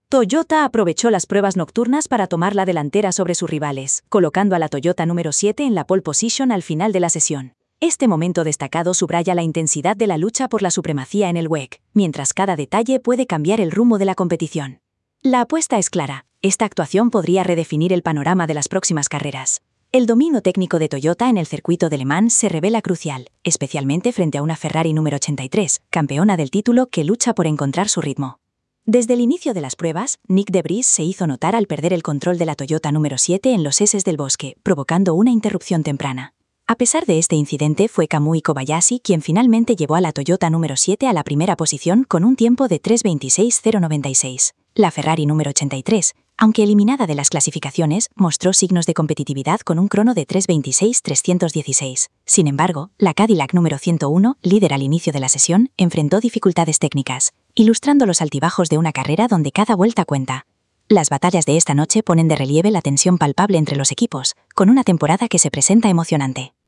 Toyota aprovechó las pruebas nocturnas para tomar la delantera sobre sus rivales, colocando a la Toyota número 7 en la pole position al final de la sesión. Este momento destacado subraya la intensidad de la lucha por la supremacía en el WEC, mientras cada detalle puede cambiar el rumbo de la competición. La apuesta es clara. Esta actuación podría redefinir el panorama de las próximas carreras. El dominio técnico de Toyota en el circuito de Le Mans se revela crucial, especialmente frente a una Ferrari número 83, campeona del título que lucha por encontrar su ritmo. Desde el inicio de las pruebas, Nyck de Vries se hizo notar al perder el control de la Toyota número 7 en los S del bosque, provocando una interrupción temprana. A pesar de este incidente, fue Kamui Kobayashi quien finalmente llevó a la Toyota número 7 a la primera posición con un tiempo de 3:26.096. La Ferrari número 83, aunque eliminada de las clasificaciones, mostró signos de competitividad con un crono de 3:26.316. Sin embargo, la Cadillac número 101, líder al inicio de la sesión, enfrentó dificultades técnicas, ilustrando los altibajos de una carrera donde cada vuelta cuenta. Las batallas de esta noche ponen de relieve la tensión palpable entre los equipos, con una temporada que se presenta emocionante.